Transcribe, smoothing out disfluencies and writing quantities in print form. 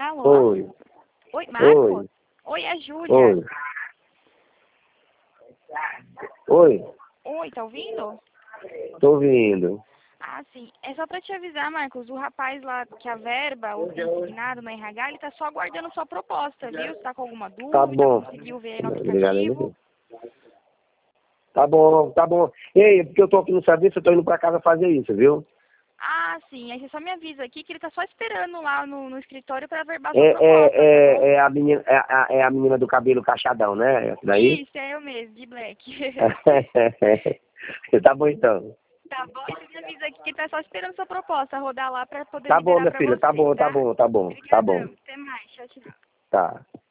Alô? Oi. Oi, Marcos? Oi. Oi, é a Júlia. Oi. Oi. Oi, tá ouvindo? Tô ouvindo. Ah, sim. É só pra te avisar, Marcos, o rapaz lá que a verba, o consignado no RH, ele tá só aguardando sua proposta, viu? Se tá com alguma Tá dúvida, bom. conseguiu ver aí no Obrigado. aplicativo. Tá bom, tá bom. Ei, porque eu tô aqui no serviço, eu tô indo pra casa fazer isso, viu? Ah, sim. Aí você só me avisa aqui que ele tá só esperando lá no escritório pra verbar sua É, proposta, tá bom? é a menina, é a menina do cabelo cachadão, né? Essa daí? Isso, é eu mesmo, de black. Tá bom então. Tá bom? Aí você me avisa aqui que ele tá só esperando sua proposta rodar lá pra poder Tá bom, liberar minha pra filha, tá você, bom, tá tá? bom, tá bom, tá Obrigadão. bom. Até mais. Tchau, tchau. Tá.